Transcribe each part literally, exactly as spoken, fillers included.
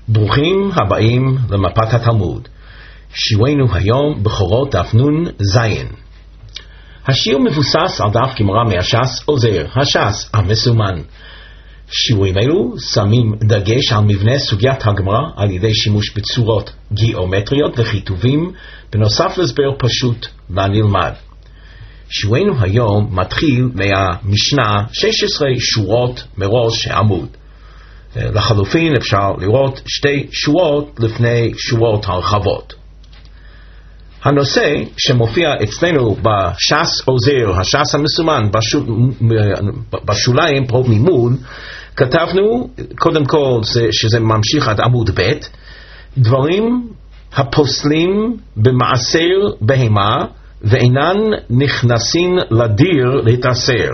ברוכים הבאים למפת התלמוד. שיעורנו היום בכורות דף נון זין. השיעור מבוסס על דף גמרא מהש"ס עוזר, הש"ס המסומן. שיעורים אלו שמים דגש על מבנה סוגיית הגמרא על ידי שימוש בצורות גיאומטריות וכיתובים, בנוסף להסבר פשוט והנלמד. שיעורנו היום מתחיל מהמשנה שש עשרה שורות מראש העמוד. לחלופין אפשר לראות שתי שורות לפני שורות הרחבות. הנושא שמופיע אצלנו בש"ס עוזר, הש"ס המסומן, בשול, בשוליים פה מימון, כתבנו קודם כל שזה ממשיך עד עמוד ב', דברים הפוסלים במעשר בהמה ואינן נכנסים לדיר להתאסר.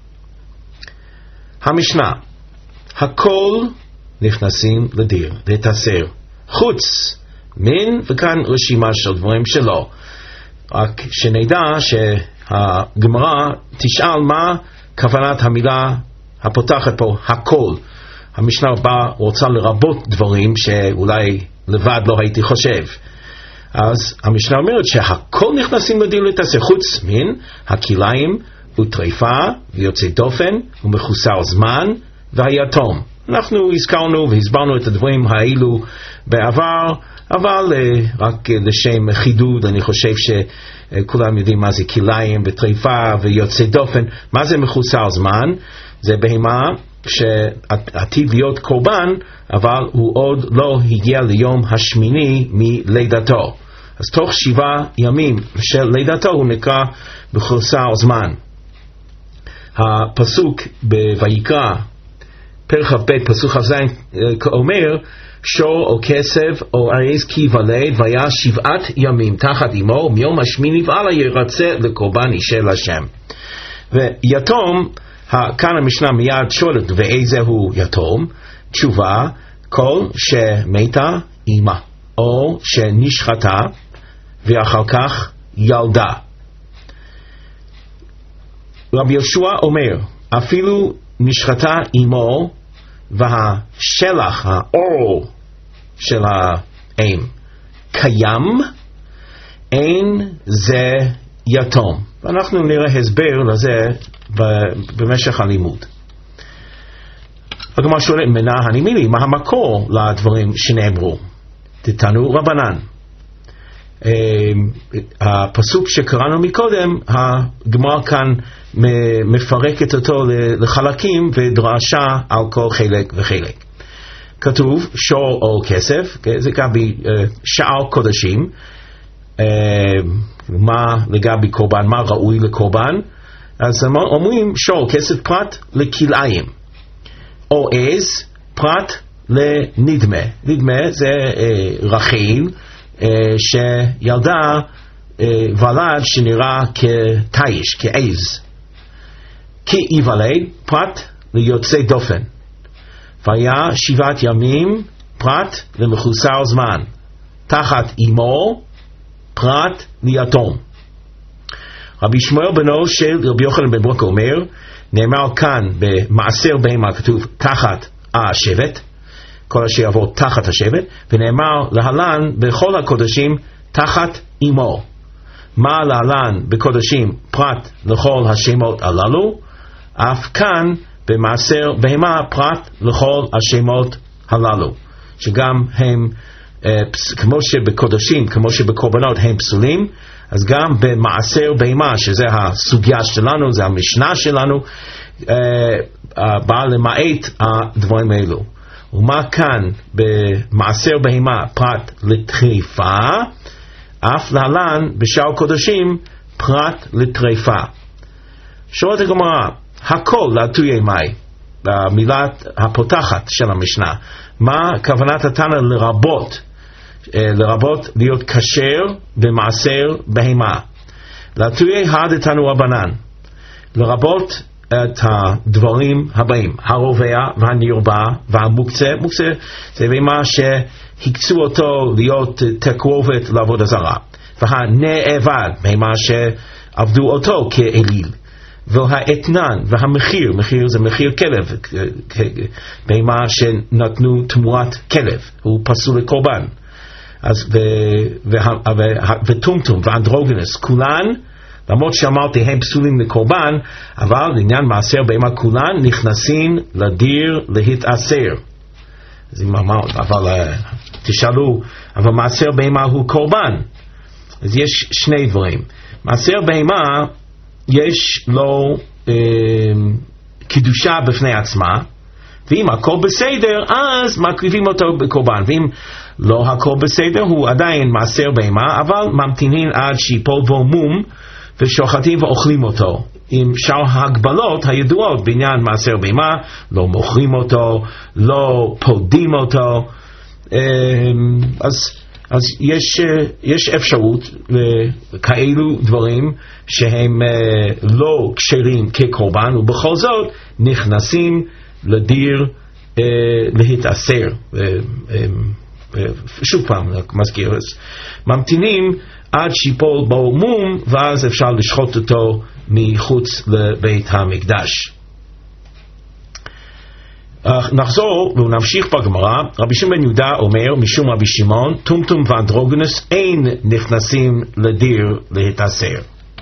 המשנה, הכל נכנסים לדיר להתאסר חוץ מן, וכאן רשימה של דברים שלא. רק שנדע שהגמרא תשאל מה כוונת המילה הפותחת פה הכל. המשנה הבאה רוצה לרבות דברים שאולי לבד לא הייתי חושב. אז המשנה אומרת שהכל נכנסים לדיר להתאסר חוץ מן הכליים וטריפה ויוצא דופן ומחוסר זמן והיתום. אנחנו הזכרנו והסברנו את הדברים האלו בעבר, אבל uh, רק uh, לשם חידוד, אני חושב שכולם uh, יודעים מה זה כליים וטריפה ויוצא דופן. מה זה מחוסר זמן? זה בהמה שעתיד להיות קורבן, אבל הוא עוד לא הגיע ליום השמיני מלידתו. אז תוך שבעה ימים של לידתו הוא נקרא מחוסר זמן. הפסוק בויקרא פרק כ"ב פסוק כ"ז אומר, שור או כסף או ארז כי ייוולד והיה שבעת ימים תחת אמו, מיום השמיני והלאה ירצה לקורבן אישה לשם. ויתום, כאן המשנה מיד שואלת ואיזה הוא יתום? תשובה, כל שמתה אימה או שנשחטה ואחר כך ילדה. רבי יהושע אומר, אפילו נשחטה אימו והשלח, האור של האם קיים, אין זה יתום. ואנחנו נראה הסבר לזה במשך הלימוד. הגמרא שואלת, מנה הנימיני, מה המקור לדברים שנאמרו? תתנו רבנן. הפסוק שקראנו מקודם, הגמרא כאן מפרקת אותו לחלקים ודרשה על כל חלק וחלק. כתוב שור או כסף, זה לגבי שאר קודשים, מה לגבי קורבן, מה ראוי לקורבן. אז אומרים שור כסף פרט לכליים, או עז פרט לנדמה. נדמה זה רחל שילדה ולד שנראה כתיש, כעז. כי ייוולד פרט ליוצא דופן. והיה שבעת ימים פרט למחוסר זמן. תחת אמו פרט ליתום. רבי שמואל בנו של רבי יוחנן בן ברוקה אומר, נאמר כאן במעשר בהמה כתוב תחת השבט, כל אשר יעבור תחת השבט, ונאמר להלן בכל הקודשים תחת אמו. מה להלן בקודשים פרט לכל השמות הללו? אף כאן במעשר בהמה פרט לכל השמות הללו, שגם הם כמו שבקודשים, כמו שבקורבנות הם פסולים, אז גם במעשר בהמה, שזה הסוגיה שלנו, זה המשנה שלנו, בא למעט הדברים האלו. ומה כאן במעשר בהמה פרט לטריפה, אף להלן בשאר קודשים פרט לטריפה. שואלת הגמרא, הכל לעטויי מי, במילת הפותחת של המשנה, מה כוונת התנא לרבות, לרבות להיות כשר במעשר בהמה? לעטויי הדתנו רבנן, לרבות את הדברים הבאים, הרובע והנרבע והמוקצה. מוקצה זה בהמה שהקצו אותו להיות תקרובת לעבודה זרה, והנאבד בהמה שעבדו אותו כאליל, והאתנן והמחיר, מחיר זה מחיר כלב, בהמה שנתנו תמורת כלב, הוא פסול לקורבן. אז וטומטום ואנדרוגינוס, כולן, למרות שאמרתי הם פסולים לקורבן, אבל לעניין מעשר בהמה כולן נכנסים לדיר להתעשר. אז אם אמר, אבל תשאלו, אבל מעשר בהמה הוא קורבן. אז יש שני דברים. מעשר בהמה יש לו אה, קידושה בפני עצמה, ואם הכל בסדר אז מקריבים אותו בקורבן, ואם לא הכל בסדר הוא עדיין מעשר בהמה, אבל ממתינים עד שיפול בו מום ושוחטים ואוכלים אותו עם שאר ההגבלות הידועות בעניין מעשר בהמה, לא מוכרים אותו, לא פודים אותו. אז אז יש, יש אפשרות לכאלו דברים שהם לא כשרים כקורבן, ובכל זאת נכנסים לדיר להתעשר. שוב פעם, מזכיר, ממתינים עד שיפול בו מום, ואז אפשר לשחוט אותו מחוץ לבית המקדש. נחזור ונמשיך בגמרא. רבי שמעון בן יהודה אומר משום רבי שמעון, טומטום ואנדרוגינוס אין נכנסים לדיר להתעשר.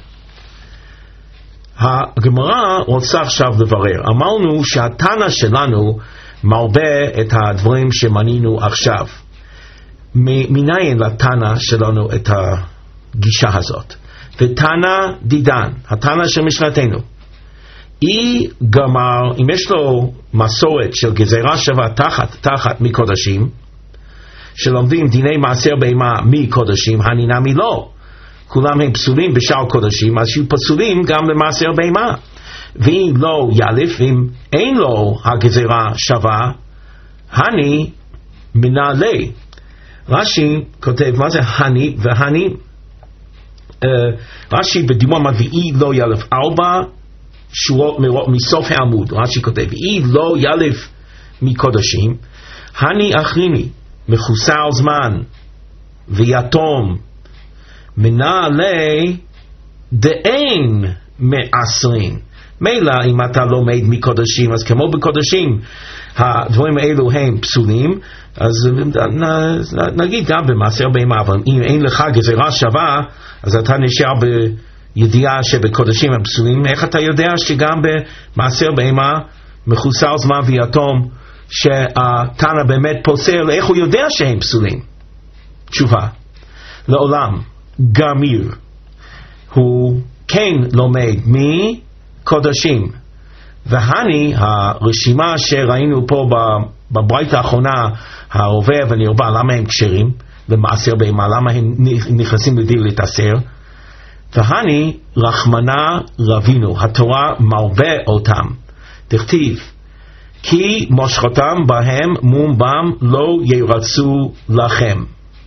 הגמרא רוצה עכשיו לברר. אמרנו שהתנא שלנו מרבה את הדברים שמנינו עכשיו. מניין לתנא שלנו את הגישה הזאת? ותנא דידן, התנא של משנתנו, אי גמר, אם יש לו מסורת של גזירה שווה תחת תחת מקודשים, שלומדים דיני מעשר בהמה מקודשים, הנינמי לא, כולם הם פסולים בשאר קודשים, אז שיהיו פסולים גם למעשר בהמה. ואם לא ילף, אם אין לו הגזירה שווה, הני מנעלי. רש"י כותב מה זה הני, והני uh, רש"י בדימון מדביעי לא ילף ארבע שורות מסוף העמוד. רש"י כותב אי לא ילף מקודשים, הני אחריני מחוסר זמן ויתום מנעלי דאין מעשרים. מילא אם אתה לומד מקודשים, אז כמו בקודשים הדברים האלו הם פסולים, אז נגיד גם במעשר בהמה, אבל אם אין לך גזירה שווה, אז אתה נשאר בידיעה שבקודשים הם פסולים. איך אתה יודע שגם במעשר בהמה מחוסר זמן ויתום שהתנא באמת פוסל, איך הוא יודע שהם פסולים? תשובה, לעולם גמיר הוא כן לומד מקודשים. והני, הרשימה שראינו פה בברייתא האחרונה, הרובה ונרבה, למה הם כשרים למעשר בהמה? למה הם נכנסים לדיר להתעשר? והני רחמנה רבינו, התורה מרבה אותם. תכתיב כי מושכותם בהם מום בם לא ירצו לכם.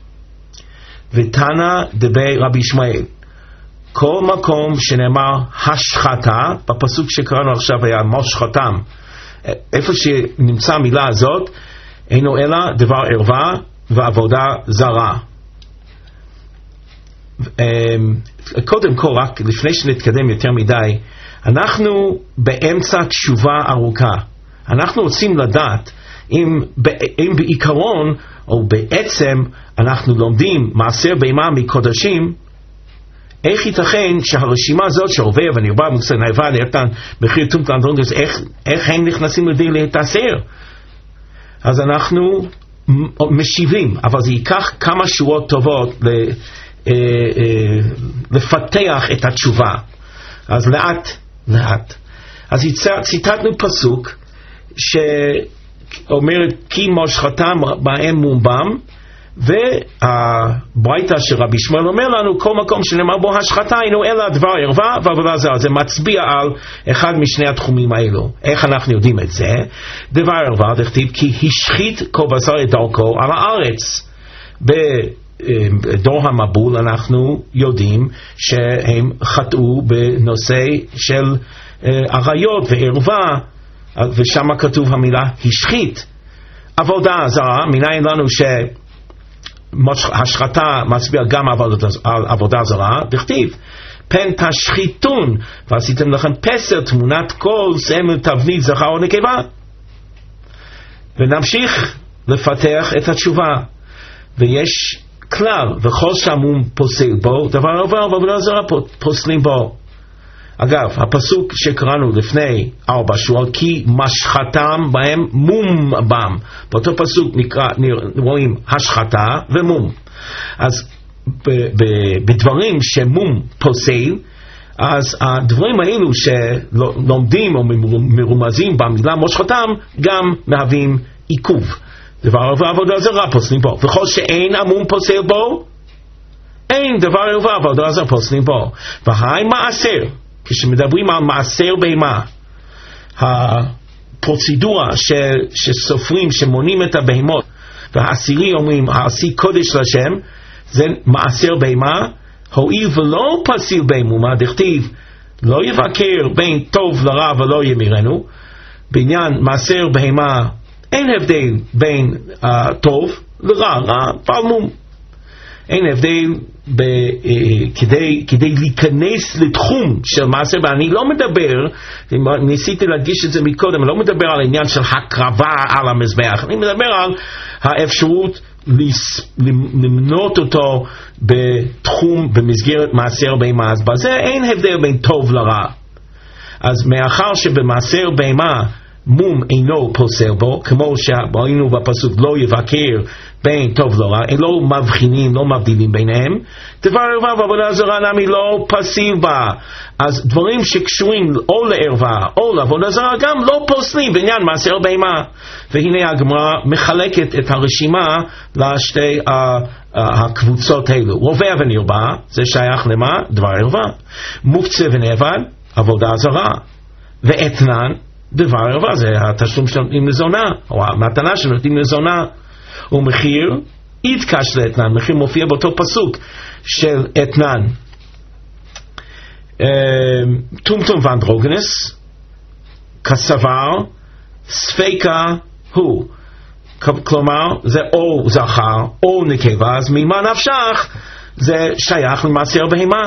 ותנא דבי רבי שמואל, כל מקום שנאמר השחתה, בפסוק שקראנו עכשיו היה מושכותם, איפה שנמצא המילה הזאת, אינו אלא דבר ערווה ועבודה זרה. קודם כל, רק לפני שנתקדם יותר מדי, אנחנו באמצע תשובה ארוכה. אנחנו רוצים לדעת אם, אם בעיקרון או בעצם אנחנו לומדים מעשר בהמה מקודשים, איך ייתכן שהרשימה הזאת שהרובה ונרבה מוסר נאיבה נאיבתן מחיר טומטום ואנדרוגינוס, איך, איך הם נכנסים לדיר להתעשר? אז אנחנו משיבים, אבל זה ייקח כמה שורות טובות ל, אה, אה, לפתח את התשובה. אז לאט לאט. אז ציטטנו פסוק שאומרת כי מושכתם בהם מום בם, והברייתא של רבי שמואל אומר לנו כל מקום שנאמר בו השחתה אינו אלא דבר ערווה ועבודה זרה. זה מצביע על אחד משני התחומים האלו. איך אנחנו יודעים את זה? דבר ערווה דכתיב כי השחית כל בשר את דרכו על הארץ. בדור המבול אנחנו יודעים שהם חטאו בנושא של עריות וערווה, ושם כתוב המילה השחית. עבודה זרה, מניין לנו ש השחתה מצביע גם על עבודה זרה, דכתיב פן תשחיתון, ועשיתם לכם פסל, תמונת קול, סמל, תבנית, זכר או נקבה. ונמשיך לפתח את התשובה. ויש כלל, וכל שהמום פוסל בו, דבר עובר, ועבודה זרה פוסלים בו. אגב, הפסוק שקראנו לפני ארבע שואל, כי משחתם בהם מום בם. באותו פסוק נקרא, רואים השחתה ומום. אז ב- ב- בדברים שמום פוסל, אז הדברים האלו שלומדים או מרומזים במילה מושחתם, גם מהווים עיכוב. דבר עבודה זרה פוסלים בו. וכל שאין המום פוסל בו, אין דבר עבודה זרה פוסלים בו. והי מעשר, כשמדברים על מעשר בהמה, הפרוצדורה ש, שסופרים, שמונים את הבהמות, והעשירי אומרים, העשי קודש לשם, זה מעשר בהמה, הואיל ולא פסיל בהמה, דכתיב, לא יבקר בין טוב לרע ולא ימירנו, בעניין מעשר בהמה, אין הבדל בין uh, טוב לרע, רע פעלמום. אין הבדל ב, uh, כדי, כדי להיכנס לתחום של מעשר, ואני לא מדבר, ניסיתי להדגיש את זה מקודם, אני לא מדבר על העניין של הקרבה על המזבח, אני מדבר על האפשרות למנות אותו בתחום, במסגרת מעשר בהמה. אז בזה אין הבדל בין טוב לרע. אז מאחר שבמעשר בהמה מום אינו פוסל בו, כמו שראינו בפסוק לא יבקר בין טוב לרע, לא מבחינים, לא מבדילים ביניהם, דבר ערווה ועבודה זרה נמי לא פסיל בה. אז דברים שקשורים או לערווה או לעבודה זרה גם לא פוסלים בעניין מעשר בהמה. והנה הגמרא מחלקת את הרשימה לשתי uh, uh, הקבוצות האלו. רובה ונרבה, זה שייך למה? דבר ערווה. מוקצה ונאבד, עבודה זרה. ואתנן, דבר ערווה, זה התשלום שנותנים לזונה, או המתנה שנותנים לזונה. ומחיר, יתקש לאתנן, מחיר מופיע באותו פסוק של אתנן. טומטום ואנדרוגנס, כסבר, ספיקה הוא. כלומר, זה או זכר או נקבה, אז ממה נפשך זה שייך למעשר בהמה.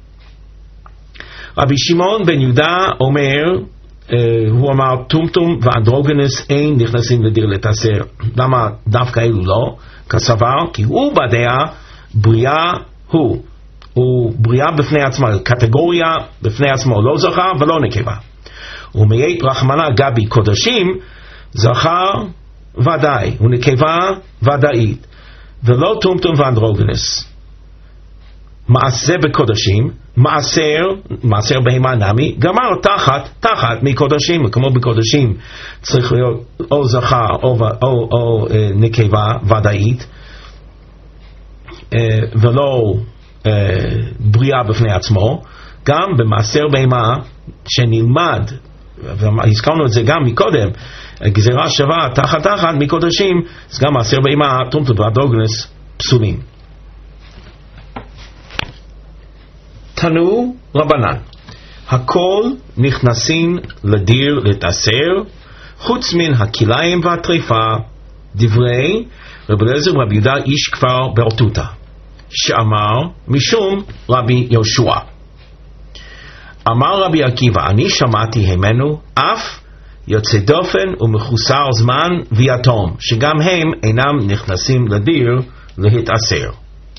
רבי שמעון בן יהודה אומר, Uh, הוא אמר, טומטום ואנדרוגנס אין נכנסים לדיר לתעשר. למה דווקא אלו לא? כסבר, כי הוא בדעה בריאה הוא. הוא בריאה בפני עצמה, קטגוריה בפני עצמו, לא זכר ולא נקבה. ומייט רחמנה גבי קודשים, זכר ודאי, ונקבה ודאית, ולא טומטום ואנדרוגנס. מעשה בקודשים, מעשר, מעשר בהמה נמי, גמר תחת, תחת מקודשים, כמו בקודשים צריך להיות או זכר או, או, או אה, נקבה ודאית, אה, ולא אה, בריאה בפני עצמו. גם במעשר בהמה שנלמד, והזכרנו את זה גם מקודם, גזירה שווה תחת תחת מקודשים, אז גם מעשר בהמה, טומטום ואנדרוגנס פסולים. תנו רבנן, הכל נכנסים לדיר לתעשר, חוץ מן הכליים והטריפה, דברי רבי אליעזר ורבי יהודה איש כפר ברטוטה, שאמר משום רבי יהושע. אמר רבי עקיבא, אני שמעתי המנו, אף יוצא דופן ומחוסר זמן ויתום, שגם הם אינם נכנסים לדיר להתעשר.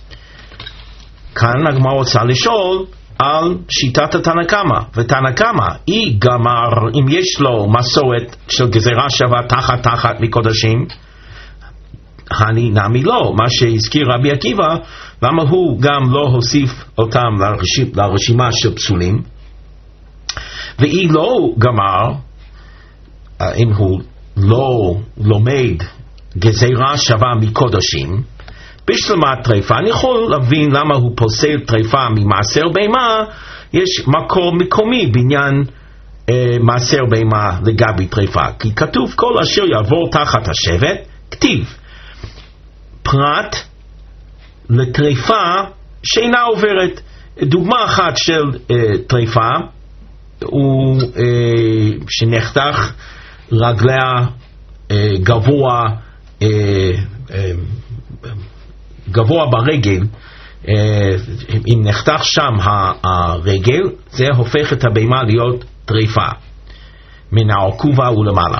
כאן הגמרא רוצה לשאול על שיטת התנא קמא, ותנא קמא היא גמר, אם יש לו מסורת של גזירה שווה תחת תחת מקודשים, אני נמי לא, מה שהזכיר רבי עקיבא, למה הוא גם לא הוסיף אותם לרשימה, לרשימה של פסולים, והיא לא גמר, אם הוא לא לומד גזירה שווה מקודשים, בשלמת טריפה, אני יכול להבין למה הוא פוסל טריפה ממעשר בהמה, יש מקור מקומי בעניין אה, מעשר בהמה לגבי טריפה, כי כתוב כל אשר יעבור תחת השבט, כתיב, פרט לטריפה שאינה עוברת. דוגמה אחת של אה, טריפה, הוא אה, שנחתך רגליה אה, גבוה, אה, אה, גבוה ברגל, אם נחתך שם הרגל, זה הופך את הבהמה להיות טריפה מן העקובה ולמעלה.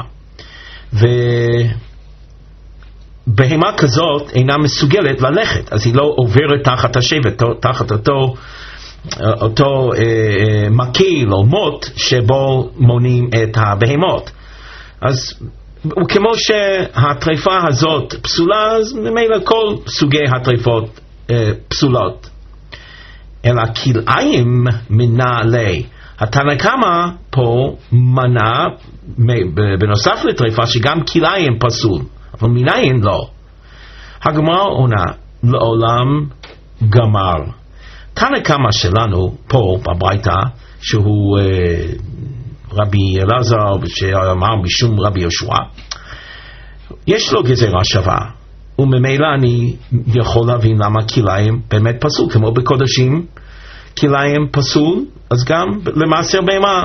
ובהמה כזאת אינה מסוגלת ללכת, אז היא לא עוברת תחת השבט, תחת אותו אותו אה, מקיל או מוט שבו מונים את הבהמות. אז וכמו שהטריפה הזאת פסולה, אז ממילא כל סוגי הטריפות אה, פסולות. אלא כלאיים מנעלי. התנא קמא פה מנע בנוסף לטריפה שגם כלאיים פסול, אבל מנין לא. הגמרא עונה לעולם גמר. תנא קמא שלנו פה בברייתא, שהוא אה, רבי אלעזר שאמר משום רבי יהושע, יש לו גזירה שווה, וממילא אני יכול להבין למה כלאיים באמת פסול. כמו בקודשים כלאיים פסול, אז גם למעשר בהמה.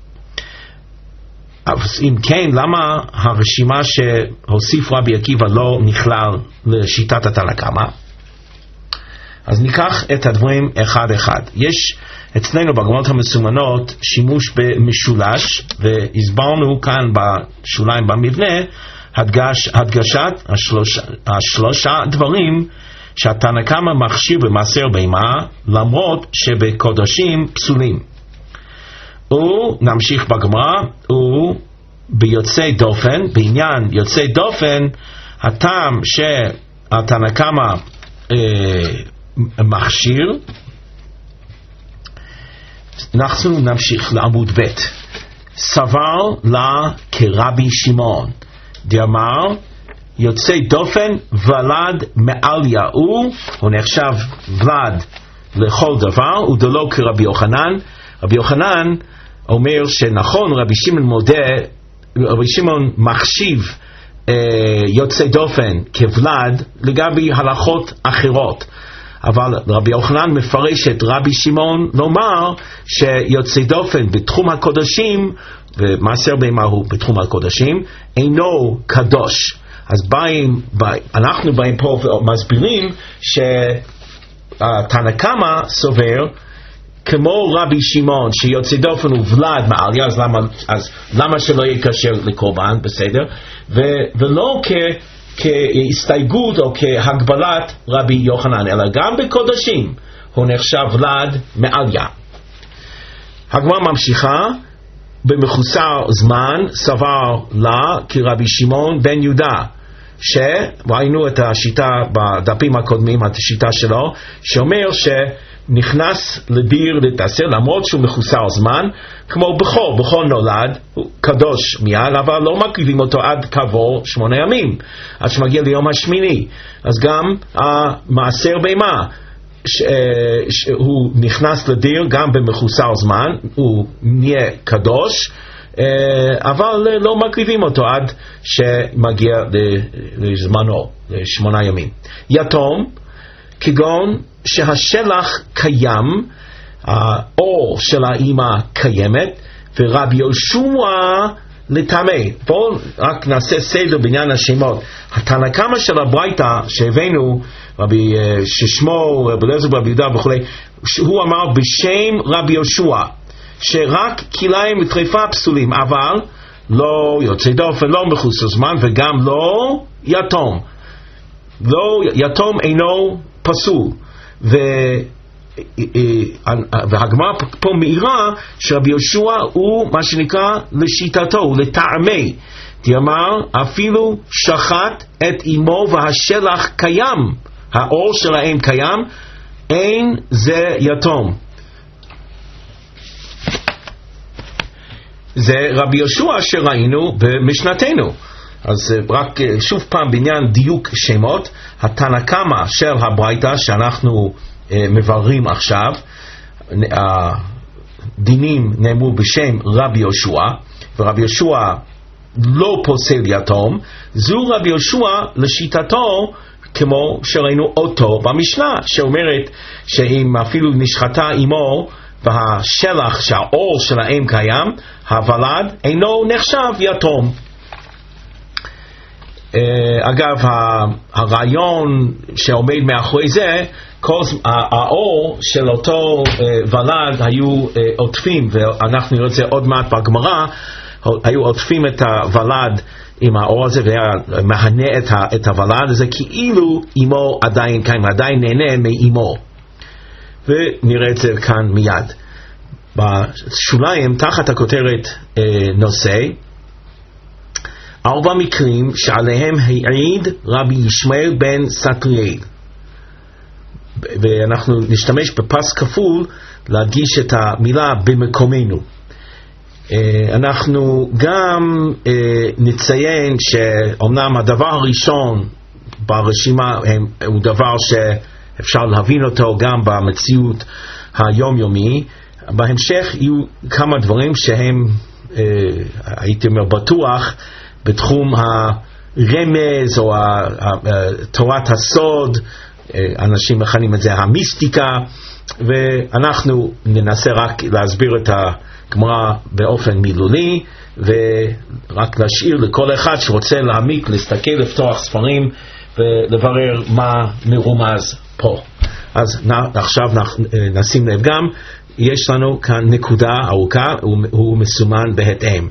אז אם כן, למה הרשימה שהוסיף רבי עקיבא לא נכלל לשיטת התנא קמא? אז ניקח את הדברים אחד אחד. יש אצלנו בגמרות המסומנות שימוש במשולש, והסברנו כאן בשוליים במבנה הדגש, הדגשת השלוש, השלושה דברים שהתנא קמא מכשיר במעשר בהמה, למרות שבקודשים פסולים. ונמשיך בגמרא, וביוצא דופן, בעניין יוצא דופן, הטעם שהתנא קמא אה, מכשיר. אנחנו נמשיך לעמוד ב'. סבר לה כרבי שמעון, דאמר יוצא דופן ולד מעליה, הוא, הוא נחשב ולד לכל דבר, ודלא כרבי יוחנן. רבי יוחנן אומר שנכון, רבי שמעון מודה, רבי שמעון מחשיב אה, יוצא דופן כוולד לגבי הלכות אחרות, אבל רבי יוחנן מפרש את רבי שמעון לומר שיוצא דופן בתחום הקודשים, ומעשר בהמה הוא בתחום הקודשים, אינו קדוש. אז באים, באים, אנחנו באים פה ומסבירים שתנא קמא סובר כמו רבי שמעון שיוצא דופן הוא ולד מעליה, אז למה, אז למה שלא יקשר לקורבן, בסדר? ו, ולא כ, כהסתייגות או כהגבלת רבי יוחנן, אלא גם בקודשים הוא נחשב ולד מעליה. הגמרא ממשיכה, במחוסר זמן סבר לה כרבי שמעון בן יהודה, שראינו את השיטה בדפים הקודמים, את השיטה שלו, שאומר שנכנס לדיר לתעשר למרות שהוא מחוסר זמן, כמו בכור, בכור נולד, הוא קדוש מיד, אבל לא מקריבים אותו עד כעבור שמונה ימים, עד שמגיע ליום השמיני. אז גם המעשר בהמה, הוא נכנס לדיר גם במחוסר זמן, הוא נהיה קדוש, אבל לא מקריבים אותו עד שמגיע לזמנו, לשמונה ימים. יתום, כגון שהשלח קיים, האור של האמא קיימת, ורבי יהושע לטמא. בואו רק נעשה סדר בעניין השמות. התנא קמא של הברייתא שהבאנו, רבי ששמו רבי אלעזר ברבי יהודה וכו', הוא אמר בשם רבי יהושע שרק כלאיים וטריפה פסולים, אבל לא יוצא דופן, לא מחוסר זמן, וגם לא יתום. לא, יתום אינו פסול. ו והגמרא פה מאירה שרבי יהושע הוא מה שנקרא לשיטתו, הוא לטעמי, דאמר אפילו שחט את אמו והשלח קיים, האור של האם קיים, אין זה יתום. זה רבי יהושע שראינו במשנתנו. אז רק שוב פעם בעניין דיוק שמות, התנא קמא של הברייתא שאנחנו מבררים עכשיו, הדינים נאמרו בשם רבי יהושע, ורבי יהושע לא פוסל יתום, זו רבי יהושע לשיטתו כמו שראינו אותו במשנה, שאומרת שאם אפילו נשחטה אמו והשלח שהאור של האם קיים, הוולד אינו נחשב יתום. אגב, הרעיון שעומד מאחורי זה, כל האור של אותו ולד היו עוטפים, ואנחנו נראה את זה עוד מעט בגמרא, היו עוטפים את הוולד עם האור הזה והיה מהנה את, ה, את הוולד הזה כאילו אמו עדיין קיים, עדיין נהנה מאמו, ונראה את זה כאן מיד בשוליים תחת הכותרת אה, נושא ארבע מקרים שעליהם העיד רבי ישמעאל בן סטריאל, ואנחנו נשתמש בפס כפול להדגיש את המילה במקומנו. אנחנו גם נציין שאומנם הדבר הראשון ברשימה הוא דבר שאפשר להבין אותו גם במציאות היומיומי. בהמשך יהיו כמה דברים שהם הייתי אומר בטוח בתחום הרמז או תורת הסוד, אנשים מכנים את זה המיסטיקה, ואנחנו ננסה רק להסביר את הגמרא באופן מילולי ורק להשאיר לכל אחד שרוצה להעמיק, להסתכל, לפתוח ספרים ולברר מה מרומז פה. אז עכשיו נשים לב גם, יש לנו כאן נקודה ארוכה, הוא מסומן בהתאם.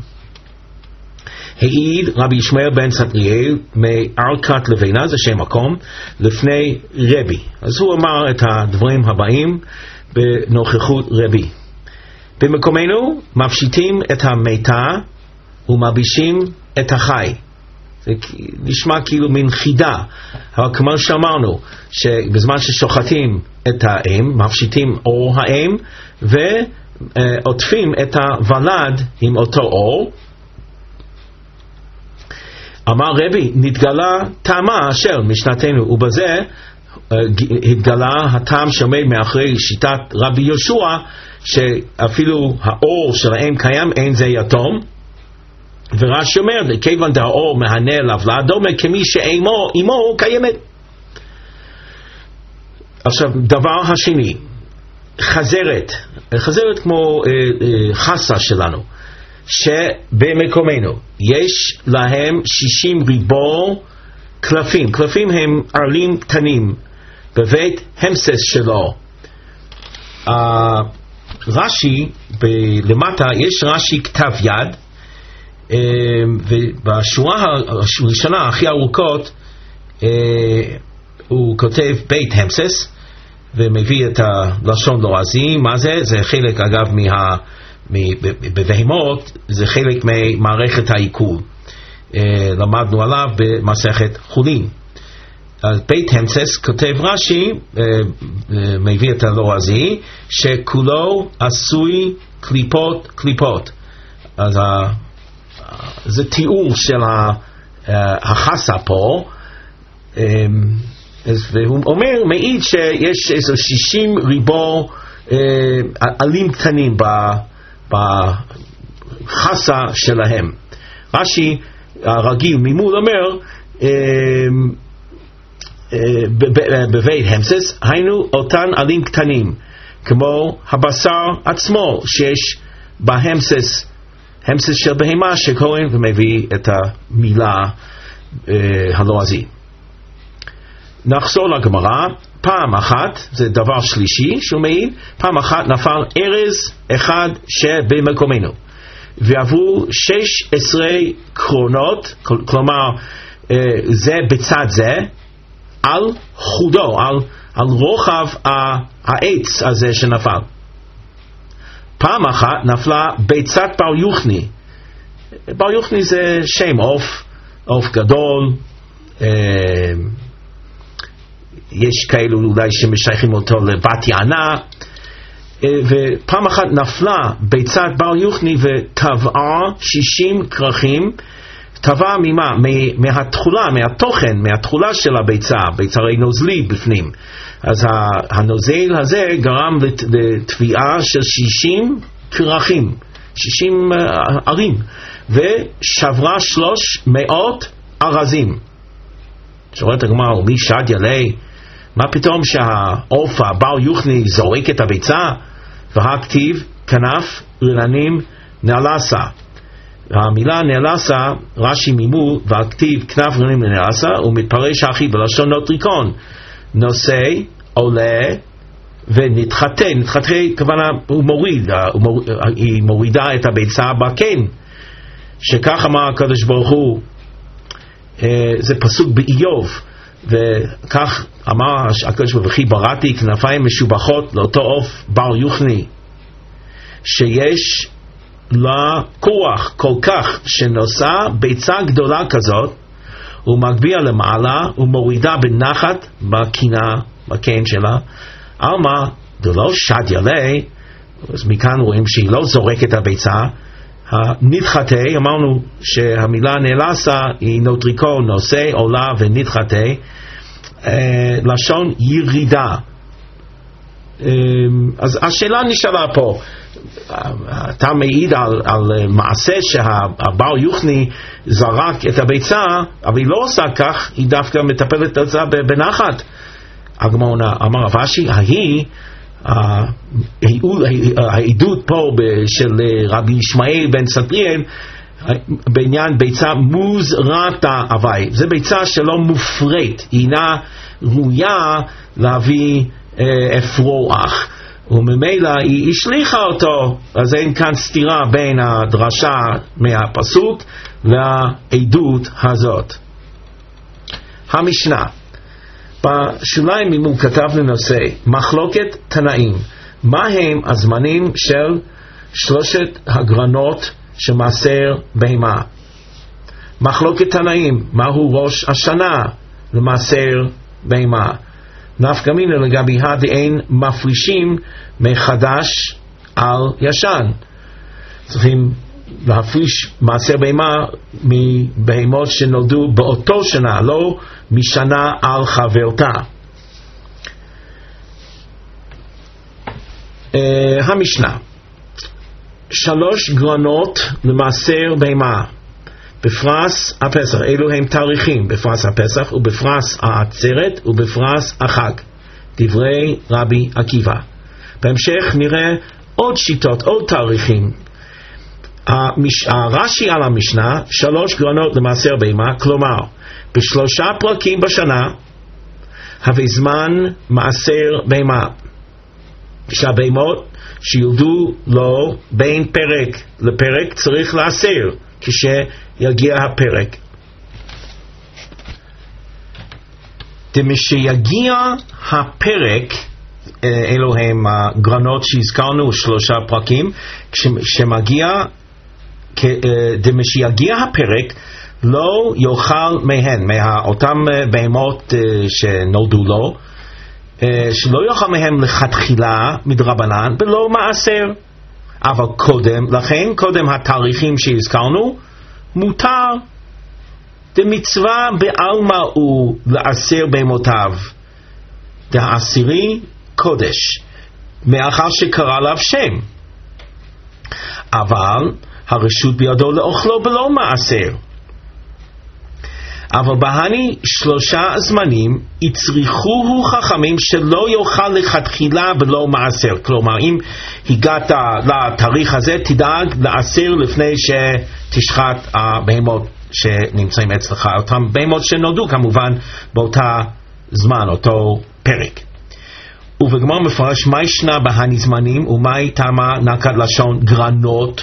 העיד רבי ישמעאל בן סטריאל מארקת לבינה, זה שם מקום, לפני רבי. אז הוא אמר את הדברים הבאים בנוכחות רבי. במקומנו מפשיטים את המתה ומלבישים את החי. זה נשמע כאילו מין חידה, אבל כמו שאמרנו, שבזמן ששוחטים את האם, מפשיטים אור האם ועוטפים את הוולד עם אותו אור. אמר רבי, נתגלה טעמה אשר משנתנו, ובזה התגלה הטעם שעומד מאחורי שיטת רבי יהושע, שאפילו האור של האם קיים, אין זה יתום. ורש"י אומר, כיוון דהאור מהנה לוולד, דומה כמי שאימו אימו קיימת. עכשיו, דבר השני, חזרת, חזרת כמו אה, אה, חסה שלנו, שבמקומנו יש להם שישים ריבו קלפים. קלפים הם ערלים קטנים בבית המסס שלו. uh, רש"י למטה יש רש"י כתב יד, uh, ובשורה הראשונה הכי ארוכות uh, הוא כותב בית המסס ומביא את הלשון לועזי. מה זה? זה חלק אגב מה בבהמות, זה חלק ממערכת העיכול, למדנו עליו במסכת חולין. אז בית המסס כותב רש"י, מביא את הלועזי, שכולו עשוי קליפות קליפות. אז זה תיאור של החסה פה, והוא אומר, מעיד שיש איזה שישים ריבו עלים קטנים ב בחסה שלהם. רש"י הרגיל ממול אומר בבית המסס היינו אותן עלים קטנים כמו הבשר עצמו שיש בהמסס, המסס של בהמה שכהן, ומביא את המילה הלועזי. נחזור לגמרא. פעם אחת, זה דבר שלישי שהוא מעיד, פעם אחת נפל ארז אחד שבמקומנו ועברו שש עשרה קרונות, כלומר זה בצד זה, על חודו, על, על רוחב העץ הזה שנפל. פעם אחת נפלה ביצת בר יוחני. בר יוחני זה שם עוף, עוף גדול, אה, יש כאלו אולי שמשייכים אותו לבת יענה, ופעם אחת נפלה ביצת בר יוחני וטבעה שישים כרכים. טבעה ממה? מהתחולה, מהתוכן, מהתחולה של הביצה. ביצה הרי נוזלית בפנים, אז הנוזל הזה גרם לטביעה של שישים כרכים, שישים ערים, ושברה שלוש מאות ארזים. שואלת הגמרא, מי שד ילי? מה פתאום שהעוף הבר יוחני זורק את הביצה? והכתיב כנף רננים נעלסה. המילה נאלסה, רש"י מימו, והכתיב כנף גרונים לנאלסה, הוא מתפרש הכי בלשון נוטריקון, נושא, עולה, ונתחתה, נתחתה כוונה הוא מוריד, הוא מור, היא מורידה את הביצה בקן, שכך אמר הקדוש ברוך הוא, זה פסוק באיוב, וכך אמר הקדוש ברוך הוא, בראתי כנפיים משובחות לאותו עוף בר יוחני, שיש לה כוח כל כך שנושא ביצה גדולה כזאת, הוא מגביה למעלה ומורידה בנחת בקינה, בקן שלה, אלמה, זה לא שד ילה, אז מכאן רואים שהיא לא זורקת את הביצה, הנדחתה, אמרנו שהמילה נאלסה היא נוטריקו, נושא, עולה ונדחתה, אה, לשון ירידה. אה, אז השאלה נשאלה פה, אתה מעיד על, על מעשה שהבר יוחני זרק את הביצה, אבל היא לא עושה כך, היא דווקא מטפלת את זה בנחת. הגמרא אמר רבשי, ההיא, העדות פה של רבי ישמעאל בן סטריאל בעניין ביצה מוזרתה אביי, זה ביצה שלא מופרט, היא אינה ראויה להביא אפרוח, וממילא היא השליחה אותו, אז אין כאן סתירה בין הדרשה מהפסוק לעדות הזאת. המשנה בשוליים מימו כתב לנושא מחלוקת תנאים, מה הם הזמנים של שלושת הגרנות שמעשר בהמה? מחלוקת תנאים, מהו ראש השנה למעשר בהמה? נפקא מינה לגבי הדאין מפרישים מחדש על ישן, צריכים להפריש מעשר בהמה מבהמות שנולדו באותו שנה, לא משנה על חברתה. uh, המשנה, שלוש גרנות למעשר בהמה בפרס הפסח, אלו הם תאריכים, בפרס הפסח ובפרס העצרת ובפרס החג, דברי רבי עקיבא. בהמשך נראה עוד שיטות, עוד תאריכים. הרש"י על המשנה, שלוש גרנות למעשר בהמה, כלומר בשלושה פרקים בשנה הווה זמן מעשר בהמה, שהבהמות שיולדו לו בין פרק לפרק צריך לעשר כשיגיע הפרק. דמשיגיע הפרק, אלו הם הגרנות שהזכרנו, שלושה פרקים, כשמגיע דמשיגיע הפרק לא יאכל מהן, מאותם בהמות שנולדו לו, שלא יאכל מהם לכתחילה מדרבנן ולא מעשר, אבל קודם, לכן קודם התאריכים שהזכרנו מותר. דמצווה בעלמא הוא לעשר בהמותיו, דעשירי קודש, מאחר שקרא עליו שם, אבל הרשות בידו לאוכלו בלא מעשר. אבל בהני שלושה זמנים הצריכוהו חכמים שלא יאכל לכתחילה בלא מעשר, כלומר אם הגעת לתאריך הזה תדאג לעשר לפני שתשחט הבהמות שנמצאים אצלך, אותם בהמות שנולדו כמובן באותה זמן, אותו פרק. ובגמרא מפרש מה ישנה בהני זמנים ומה תמה נקט לשון גרנות.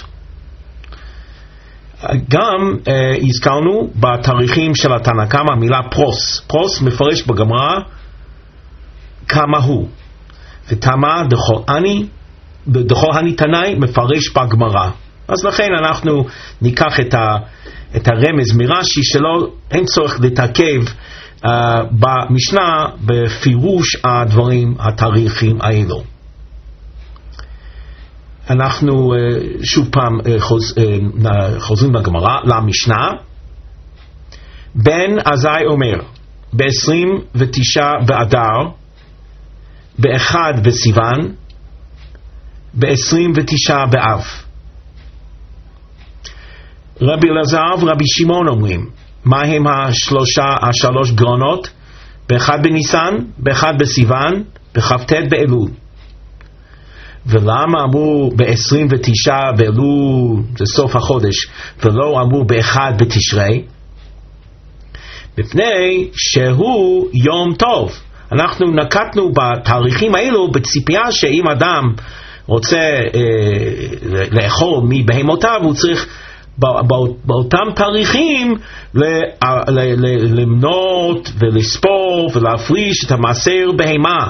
גם uh, הזכרנו בתאריכים של התנא קמא המילה פרוס, פרוס מפרש בגמרא כמה הוא, ותמה דכל אני דכל אני תנאי מפרש בגמרא. אז לכן אנחנו ניקח את, ה, את הרמז מרש"י שלא אין צורך לתעכב uh, במשנה בפירוש הדברים התאריכים האלו. אנחנו שוב פעם חוז, חוזרים בגמרא למשנה. בן עזאי אומר ב-עשרים ותשעה באדר, באחד בסיוון, ב-עשרים ותשעה באב. רבי אלעזר ורבי שמעון אומרים, מה הם השלושה, השלוש גרנות? באחד בניסן, באחד בסיוון, בכ"ט באלול. ולמה אמרו ב-עשרים ותשעה באלול, זה סוף החודש, ולא אמרו באחד בתשרי? מפני שהוא יום טוב. אנחנו נקטנו בתאריכים האלו בציפייה שאם אדם רוצה אה, לאכול מבהמותיו, הוא צריך באותם תאריכים למנות ולספור ולהפריש את המעשר בהמה.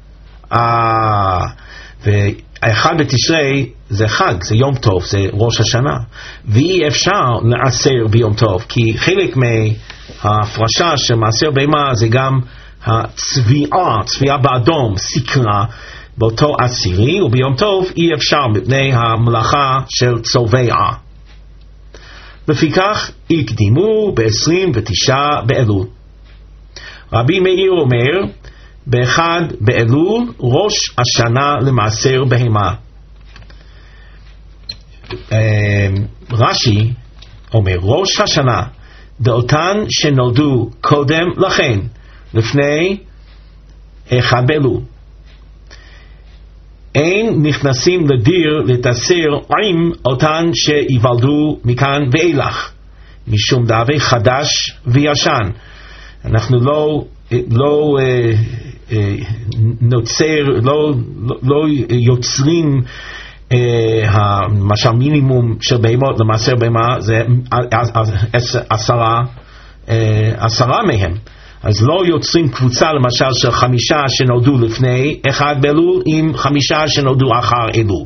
ואחד בתשרי זה חג, זה יום טוב, זה ראש השנה, ואי אפשר לעשר ביום טוב, כי חלק מההפרשה של מעשר בהמה זה גם הצביעה, צביעה באדום, סקרה באותו עשירי, וביום טוב אי אפשר מפני המלאכה של צובעה. לפיכך הקדימו ב-עשרים ותשעה באלול. רבי מאיר אומר, באחד באלול ראש השנה למעשר בהמה. רש"י אומר, ראש השנה דאותן שנולדו קודם לכן, לפני אחד באלול. אין נכנסים לדיר לתסר עם אותן שיוולדו מכאן ואילך, משום דאבי חדש וישן. אנחנו לא לא אה, אה, נוצר, לא, לא, לא יוצרים אה, למשל מינימום של בהמות למעשר בהמה, זה עשרה, אה, עשרה מהם. אז לא יוצרים קבוצה למשל של חמישה שנולדו לפני אחד באלול עם חמישה שנולדו אחר אלול.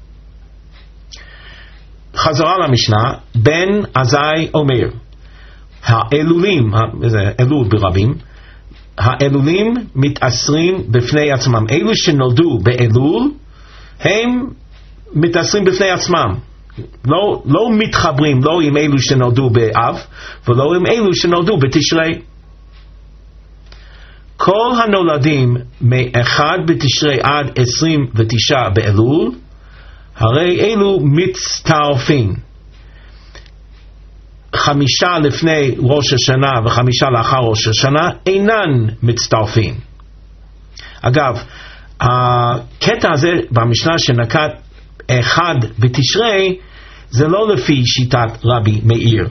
חזרה למשנה, בן עזאי אומר, האלולים, אלול ברבים, האלולים מתאסרים בפני עצמם. אלו שנולדו באלול הם מתאסרים בפני עצמם, לא, לא מתחברים לא עם אלו שנולדו באב ולא עם אלו שנולדו בתשרי. כל הנולדים מאחד בתשרי עד עשרים ותשעה באלול, הרי אלו מצטרפים. חמישה לפני ראש השנה וחמישה לאחר ראש השנה אינן מצטרפים. אגב, הקטע הזה במשנה שנקט אחד בתשרי, זה לא לפי שיטת רבי מאיר,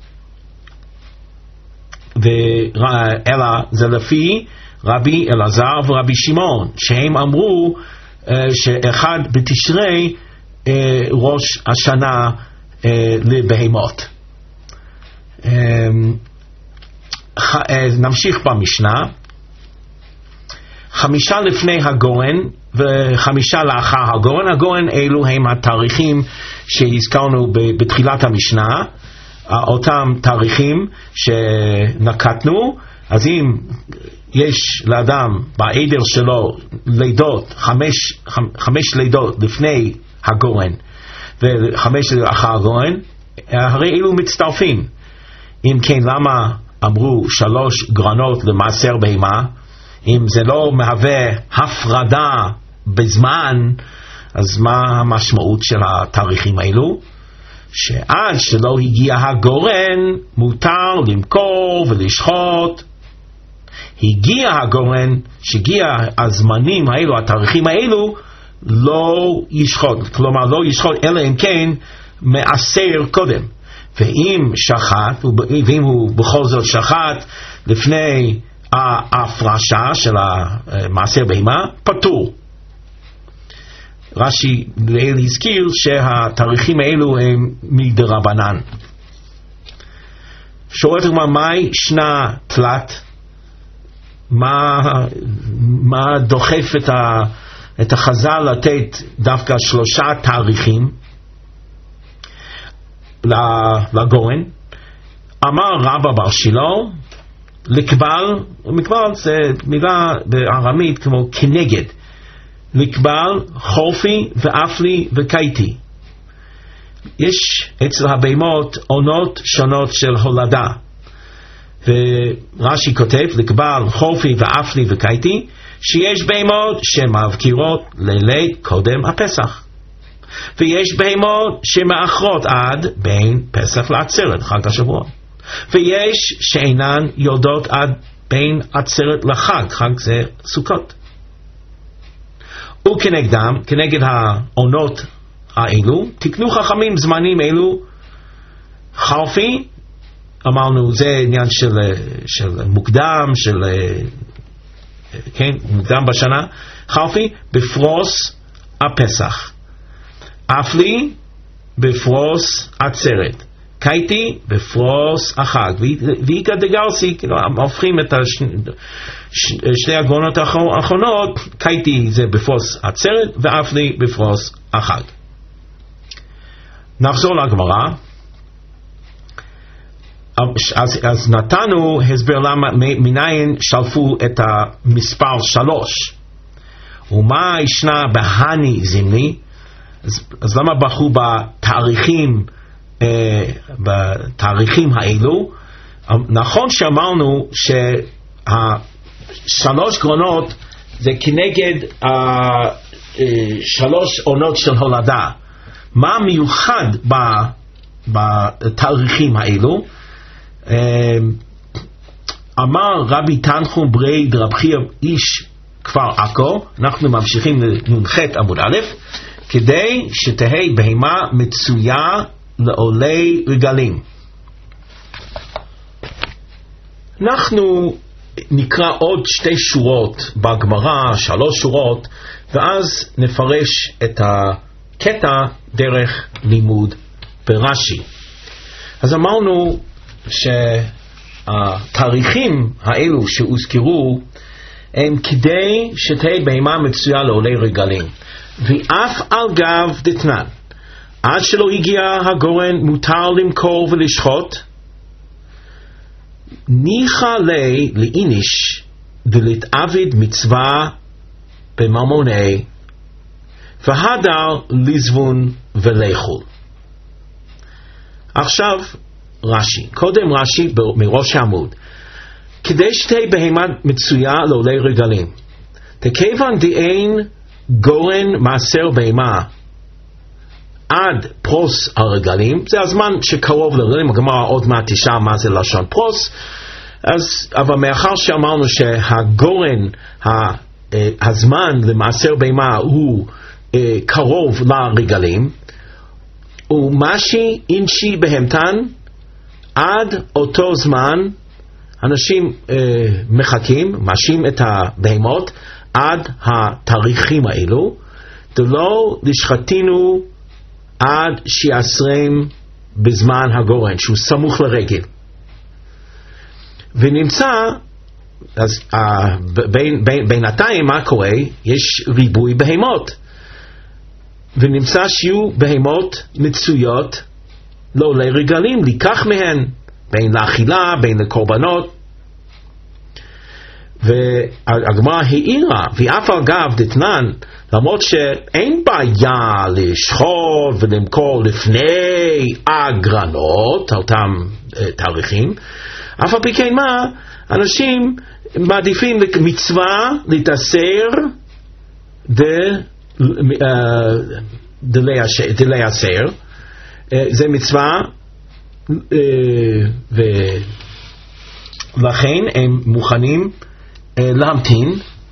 אלא זה לפי רבי אלעזר ורבי שמעון, שהם אמרו uh, שאחד בתשרי uh, ראש השנה uh, לבהמות. uh, uh, נמשיך במשנה. חמישה לפני הגורן וחמישה לאחר הגורן. הגורן אלו הם התאריכים שהזכרנו בתחילת המשנה, אותם תאריכים שנקטנו. אז אם יש לאדם בעדר שלו לידות, חמש, חמש לידות לפני הגורן וחמש לאחר הגורן, הרי אלו מצטרפים. אם כן, למה אמרו שלוש גרנות למעשר בהמה? אם זה לא מהווה הפרדה בזמן, אז מה המשמעות של התאריכים האלו? שעד שלא הגיע הגורן מותר למכור ולשחוט. הגיע הגורן, שהגיע הזמנים האלו, התאריכים האלו, לא ישחוט. כלומר לא ישחוט אלא אם כן מעשר קודם. ואם שחט, ואם הוא בכל זאת שחט לפני ההפרשה של המעשר בהמה, פטור. רש"י הזכיר שהתאריכים האלו הם מדרבנן. שואלת הגמרא, מהי שנה תלת? מה, מה דוחף את, ה, את החז"ל לתת דווקא שלושה תאריכים לגורן? אמר רבא בר שילה, לקבל, מקבל זה מילה בארמית כמו כנגד, לקבל, חורפי ואפלי וקיתי. יש אצל הבהמות עונות שונות של הולדה, ורש"י כותב לקבל, חורפי ואפלי וקיתי, שיש בהמות שמבקירות לילי קודם הפסח, ויש בהמות שמאחרות עד בין פסח לעצרת, חג השבוע, ויש שאינן יולדות עד בין עצרת לחג, חג זה סוכות. וכנגדם, כנגד העונות האלו, תקנו חכמים זמנים אלו חלפי, אמרנו זה עניין של, של מוקדם, של כן, מוקדם בשנה, חלפי בפרוס הפסח, אפלי בפרוס עצרת, קייטי בפרוס החג, ואיקא דגרסי, הופכים את שתי הגאונות האחרונות, קייטי זה בפרוס עצרת ואפלי בפרוס החג. נחזור לגמרא. אז, אז נתנו הסבר למה מניין שלפו את המספר שלוש, ומה ישנה בהני זמני, אז, אז למה בחרו בתאריכים אה, בתאריכים האלו. נכון שאמרנו שהשלוש גרונות זה כנגד אה, אה, שלוש עונות של הולדה. מה מיוחד בתאריכים האלו? אמר רבי תנחום ברי דרב חייא איש כפר עכו, אנחנו ממשיכים לנ"ח עמוד א', כדי שתהי בהמה מצויה לעולי רגלים. אנחנו נקרא עוד שתי שורות בגמרא, שלוש שורות, ואז נפרש את הקטע דרך לימוד ברש"י. אז אמרנו שהתאריכים האלו שהוזכרו הם כדי שתהי בהמה מצויה לעולי רגלים, ואף על גב דתנן, עד שלא הגיע הגורן מותר למכור ולשחוט, ניחא לי לאיניש דלתעביד מצווה בממוני, והדר לזבון ולאכול. עכשיו רש"י, קודם רש"י מראש העמוד, כדי שתהי בהמה מצויה לעולי רגלים, תכיוון דאין גורן מעשר בהמה עד פרוס הרגלים, זה הזמן שקרוב לרגלים, הגמרא עוד מעט תשאל מה זה לשון פרוס, אז, אבל מאחר שאמרנו שהגורן, הזמן למעשר בהמה הוא קרוב לרגלים, ומשי אינשי בהמתן, עד אותו זמן אנשים אה, מחכים, משים את הבהמות עד התאריכים האלו, דלא לשחטינו עד שיעשרם בזמן הגורן, שהוא סמוך לרגל. ונמצא, אז אה, בין, בין, בינתיים מה קורה? יש ריבוי בהמות, ונמצא שיהיו בהמות מצויות לעולי רגלים, לקח מהן, בין לאכילה, בין לקורבנות. והגמרא העירה, ואף על גב דתנן, למרות שאין בעיה לשחוט ולמכור לפני הגרנות, אותם uh, תאריכים, אף על פי כן מה, אנשים מעדיפים מצווה להתאסר דלהיאסר, זה מצווה, ולכן הם מוכנים להמתין,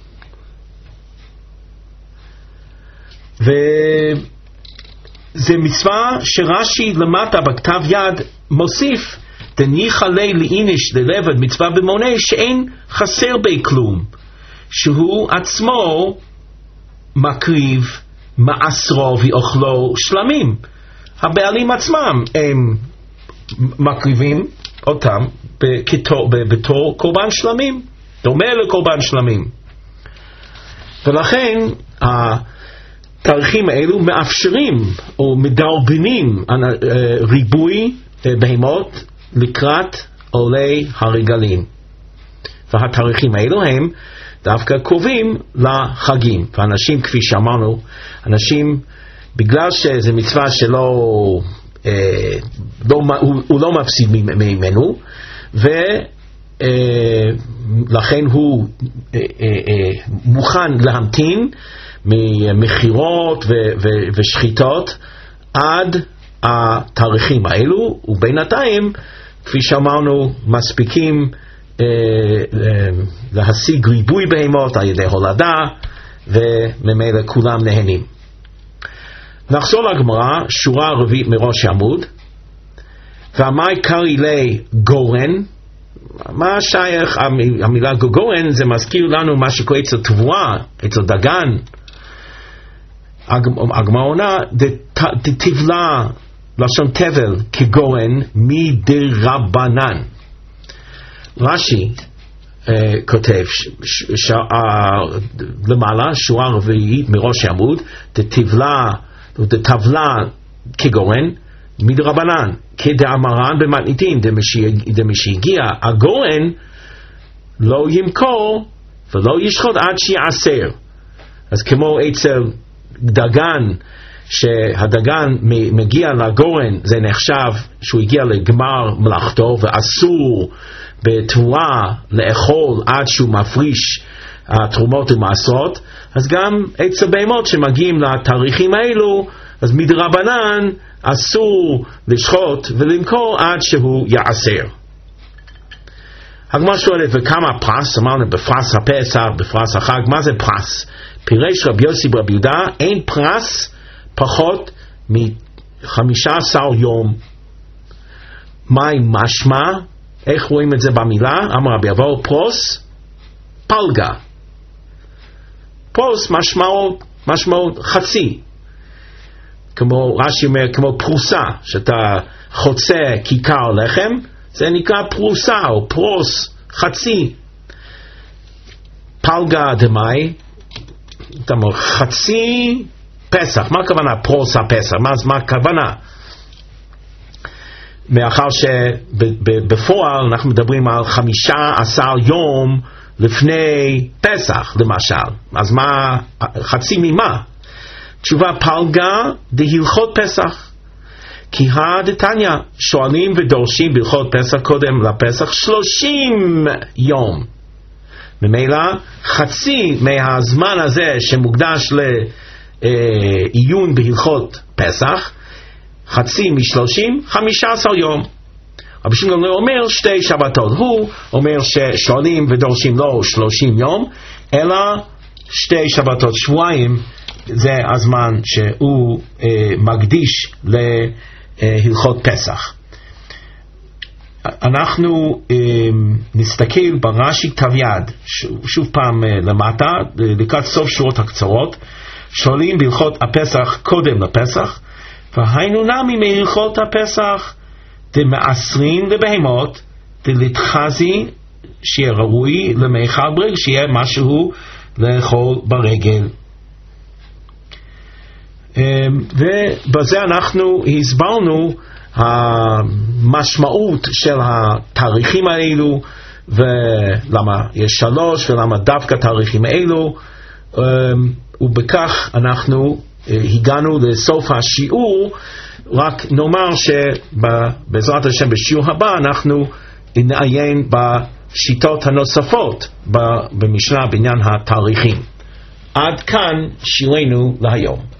וזה מצווה שרש"י למטה בכתב יד מוסיף, דניחא לי לאיניש דלבד מצווה במונה, שאין חסר בי כלום, שהוא עצמו מקריב מעשרו ואוכלו שלמים. הבעלים עצמם הם מקריבים אותם בתור, בתור קורבן שלמים, דומה לקורבן שלמים. ולכן התאריכים האלו מאפשרים או מדרבנים ריבוי בהמות לקראת עולי הרגלים. והתאריכים האלו הם דווקא קרובים לחגים. ואנשים, כפי שאמרנו, אנשים, בגלל שזה מצווה שלא, אה, לא, הוא, הוא לא מפסיד ממנו, ולכן אה, הוא אה, אה, מוכן להמתין ממחירות ו, ו, ושחיטות עד התאריכים האלו, ובינתיים, כפי שאמרנו, מספיקים אה, אה, להשיג ריבוי בהמות על ידי הולדה, וממילא כולם נהנים. נחזור לגמרא, שורה רביעית מראש העמוד. והמאי קרי לי גורן, מה שייך המילה גורן? זה מזכיר לנו מה שקורה אצל תבואה, אצל דגן. הגמרא עונה, תבלה לשון תבל כגורן מדרבנן. רש"י uh, כותב ש, ש, ש, uh, למעלה שורה רביעית מראש העמוד, תבלה תבלה כגורן מדרבנן, כדאמרן במתניתין, דמי שהגיע הגורן לא ימכור ולא ישחוט עד שיעשר. אז כמו אצל דגן, שהדגן מגיע לגורן, זה נחשב שהוא הגיע לגמר מלאכתו, ואסור בתבואה לאכול עד שהוא מפריש התרומות ומעשרות. אז גם אצל בהמות שמגיעים לתאריכים האלו, אז מדרבנן אסור לשחוט ולמכור עד שהוא יעשר. הגמרא שואלת, וכמה פרס? אמרנו בפרס הפסח, בפרס החג. מה זה פרס? פירש רבי יוסי ברבי יהודה, אין פרס פחות מ-חמישה עשר יום. מהי משמע? איך רואים את זה במילה? אמר רבי אבהו, פרוס פלגה. פרוס משמעות, משמעות חצי. כמו רש"י אומר, כמו פרוסה, שאתה חוצה כיכר לחם, זה נקרא פרוסה או פרוס, חצי. פלגה דמאי, אתה אומר, חצי פסח. מה הכוונה פרוס הפסח? מה, מה הכוונה? מאחר שבפועל אנחנו מדברים על חמישה עשר יום לפני פסח למשל, אז מה, חצי ממה? תשובה, פלגה דהלכות פסח, כי הדתניא שואלים ודורשים בהלכות פסח קודם לפסח שלושים יום. ממילא חצי מהזמן הזה שמוקדש לעיון בהלכות פסח, חצי משלושים, חמישה עשר יום. רבי שמעון לא אומר שתי שבתות, הוא אומר ששואלים ודורשים לא שלושים יום, אלא שתי שבתות, שבועיים, זה הזמן שהוא אה, מקדיש להלכות פסח. אנחנו אה, נסתכל ברש"י כתב יד, שוב פעם אה, למטה, לקראת סוף שורות הקצרות, שואלים בהלכות הפסח קודם לפסח, והיינו נמי מהלכות הפסח, דמעשרין לבהמות, דלתחזי, שיהיה ראוי למאכל ברגל, שיהיה משהו לאכול ברגל. ובזה אנחנו הסברנו המשמעות של התאריכים האלו, ולמה יש שלוש, ולמה דווקא התאריכים האלו, ובכך אנחנו הגענו לסוף השיעור. רק נאמר שבעזרת השם בשיעור הבא אנחנו נעיין בשיטות הנוספות במשנה בעניין התאריכים. עד כאן שיעורנו להיום.